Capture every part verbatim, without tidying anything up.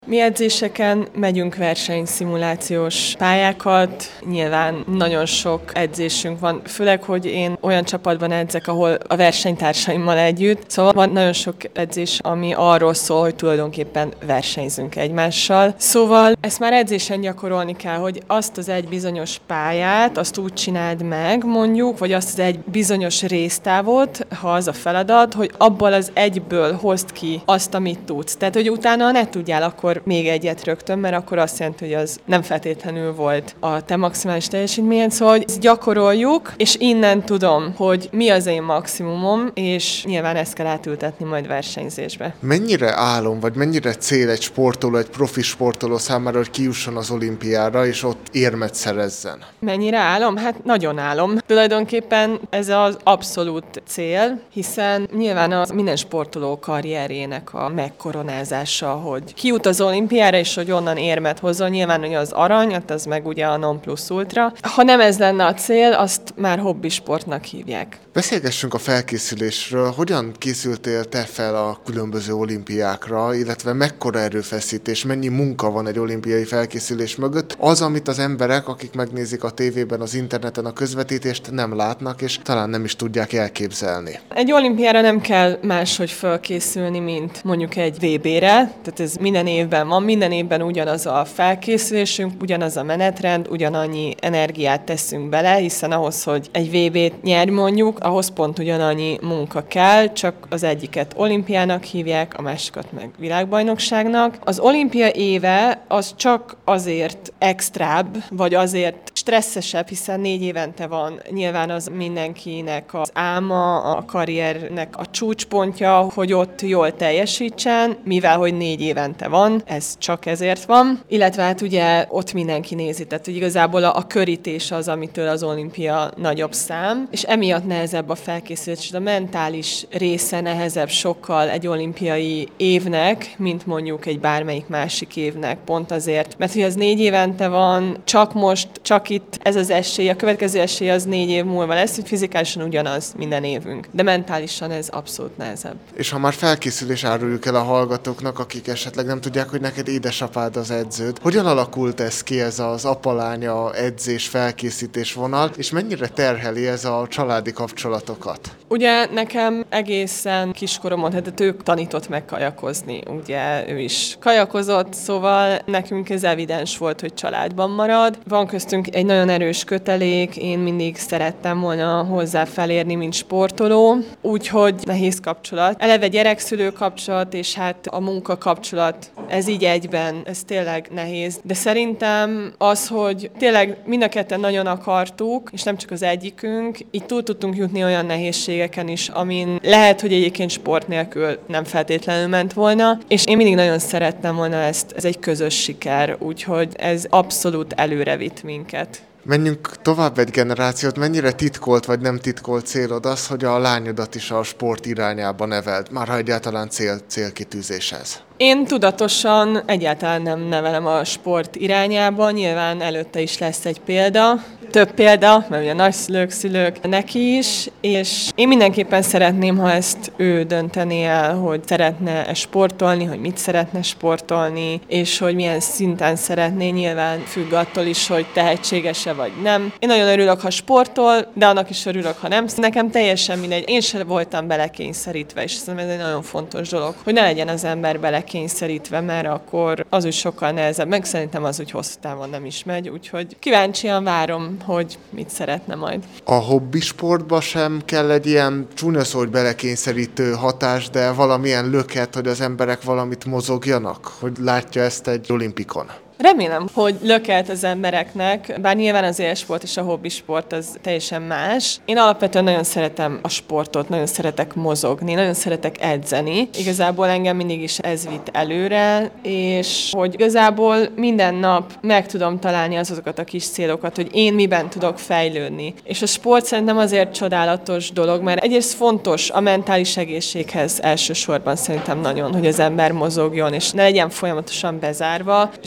Mi edzéseken megyünk versenyszimulációs pályákat, nyilván nagyon sok edzésünk van, főleg, hogy én olyan csapatban edzek, ahol a versenytársaimmal együtt, szóval van nagyon sok edzés, ami arról szól, hogy tulajdonképpen versenyzünk egymással. Szóval ezt már edzésen gyakorolni kell, hogy azt az egy bizonyos pályát, azt úgy csináld meg, mondjuk, vagy azt az egy bizonyos résztávot, ha az a feladat, hogy abból az egyből hozd ki azt, amit tudsz. Tehát, hogy utána ne tudjál akkor még egyet rögtön, mert akkor azt jelenti, hogy az nem feltétlenül volt a te maximális teljesítményed, szóval hogy ezt gyakoroljuk, és innen tudom, hogy mi az én maximumom, és nyilván ezt kell átültetni majd versenyzésbe. Mennyire álom, vagy mennyire cél egy sportoló, egy profi sportoló számára, hogy kijusson az olimpiára, és ott érmet szerezzen? Mennyire álom? Hát nagyon álom. Tulajdonképpen ez az abszolút cél, hiszen nyilván az minden sportoló karrierjének a megkoronázása, hogy kijut az olimpiára, és hogy onnan érmet hozzon. Nyilván, hogy az arany, az meg ugye a non plus ultra. Ha nem ez lenne a cél, azt már hobbisportnak hívják. Beszélgessünk a felkészülésről. Hogyan készültél te fel a különböző olimpiákra, illetve mekkora erőfeszítés, mennyi munka van egy olimpiai felkészülés mögött? Az, amit az emberek, akik megnézik a tévében, az interneten a közvetítést, nem látnak, és talán nem is tudják elképzelni. Egy olimpiára nem kell máshogy felkészülni, mint mondjuk egy vé bére, tehát ez minden évben van, minden évben ugyanaz a felkészülésünk, ugyanaz a menetrend, ugyanannyi energiát teszünk bele, hiszen ahhoz, hogy egy vé bét nyerj mondjuk, ahhoz pont ugyanannyi munka kell, csak az egyiket olimpiának hívják, a másikat meg világbajnokságnak. Az olimpia éve az csak azért extrább, vagy azért stresszesebb, hiszen négy évente van. Nyilván az mindenkinek az álma, a karriernek a csúcspontja, hogy ott jól teljesítsen, mivel hogy négy évente van, ez csak ezért van. Illetve hát ugye ott mindenki nézi, tehát hogy igazából a, a körítés az, amitől az olimpia nagyobb szám, és emiatt nehezebb a felkészülés, és a mentális része nehezebb sokkal egy olimpiai évnek, mint mondjuk egy bármelyik másik évnek, pont azért, mert hogy az négy évente van, csak most, csak itt ez az esély, a következő esély az négy év múlva lesz, hogy fizikálisan ugyanaz minden évünk, de mentálisan ez abszolút nehezebb. És ha már felkészülés, áruljuk el a hallgatóknak, akik esetleg nem tudják, hogy neked édesapád az edződ. Hogyan alakult ez ki, ez az apa-lánya edzés, felkészítés vonal, és mennyire terheli ez a családi kapcsolatokat? Ugye nekem egészen kiskoromon, hát ők tanított meg kajakozni, ugye ő is kajakozott, szóval nekünk ez evidens volt, hogy családban marad. Van köztünk egy nagyon erős kötelék, én mindig szerettem volna hozzá felérni, mint sportoló, úgyhogy nehéz kapcsolat. Eleve gyerekszülő kapcsolat, és hát a munka kapcsolat, ez így egyben, ez tényleg nehéz. De szerintem az, hogy tényleg mind a ketten nagyon akartuk, és nem csak az egyikünk, így túl tudtunk jutni olyan nehézségeken is, amin lehet, hogy egyébként sport nélkül nem feltétlenül ment volna, és én mindig nagyon szerettem volna ezt, ez egy közös siker, úgyhogy ez abszolút előre vitt minket. Menjünk tovább egy generációt, mennyire titkolt vagy nem titkolt célod az, hogy a lányodat is a sport irányába neveld, már ha egyáltalán cél, célkitűzés ez? Én tudatosan egyáltalán nem nevelem a sport irányába, nyilván előtte is lesz egy példa, több példa, mert ugye nagyszülők, szülők neki is, és én mindenképpen szeretném, ha ezt ő döntené el, hogy szeretne-e sportolni, hogy mit szeretne sportolni, és hogy milyen szinten szeretné, nyilván függ attól is, hogy tehetséges-e vagy nem. Én nagyon örülök, ha sportol, de annak is örülök, ha nem. Nekem teljesen mindegy, én sem voltam belekényszerítve, és szerintem ez egy nagyon fontos dolog, hogy ne legyen az ember belekényszerítve, mert akkor az úgy sokkal nehezebb, meg szerintem az úgy hosszú távon nem is megy, úgyhogy kíváncsian várom, hogy mit szeretne majd. A hobbisportba sem kell egy ilyen csúnya szó, hogy belekényszerítő hatás, de valamilyen löket, hogy az emberek valamit mozogjanak, hogy látja ezt egy olimpikon. Remélem, hogy lökelt az embereknek, bár nyilván az élsport és a hobbisport az teljesen más. Én alapvetően nagyon szeretem a sportot, nagyon szeretek mozogni, nagyon szeretek edzeni. Igazából engem mindig is ez vitt előre, és hogy igazából minden nap meg tudom találni azokat a kis célokat, hogy én miben tudok fejlődni. És a sport szerintem azért csodálatos dolog, mert egyrészt fontos a mentális egészséghez elsősorban szerintem nagyon, hogy az ember mozogjon, és ne legyen folyamatosan bezárva, és a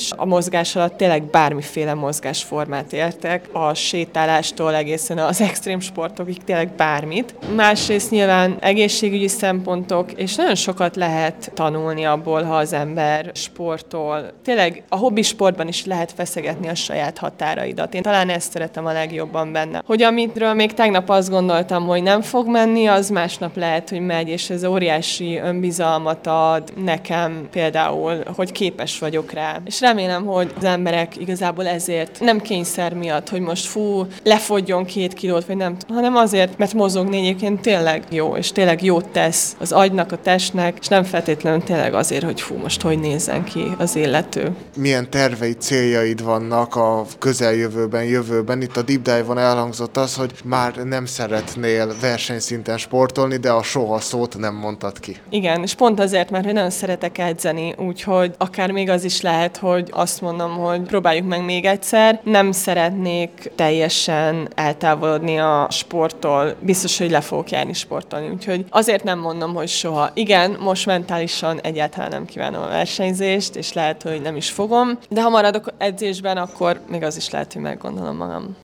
mozgás alatt tényleg bármiféle mozgásformát értek, a sétálástól egészen az extrém sportokig tényleg bármit. Másrészt nyilván egészségügyi szempontok, és nagyon sokat lehet tanulni abból, ha az ember sportol. Tényleg a hobbi sportban is lehet feszegetni a saját határaidat. Én talán ezt szeretem a legjobban benne. Hogy amitről még tegnap azt gondoltam, hogy nem fog menni, az másnap lehet, hogy megy, és ez óriási önbizalmat ad nekem például, hogy képes vagyok rá. És remélem, hogy az emberek igazából ezért nem kényszer miatt, hogy most fú, lefogjon két kilót, vagy nem, hanem azért, mert mozogni egyébként tényleg jó, és tényleg jót tesz az agynak, a testnek, és nem feltétlenül tényleg azért, hogy fú, most hogy nézzen ki az illető. Milyen terveid, céljaid vannak a közeljövőben, jövőben? Itt a Deep Dive-on elhangzott az, hogy már nem szeretnél versenyszinten sportolni, de a soha szót nem mondtad ki. Igen, és pont azért, mert nagyon szeretek edzeni, úgyhogy akár még az is lehet, hogy azt mondom, hogy próbáljuk meg még egyszer. Nem szeretnék teljesen eltávolodni a sporttól, biztos, hogy le fogok járni sportolni, úgyhogy azért nem mondom, hogy soha. Igen, most mentálisan egyáltalán nem kívánom a versenyzést, és lehet, hogy nem is fogom, de ha maradok edzésben, akkor még az is lehet, hogy meggondolom magam.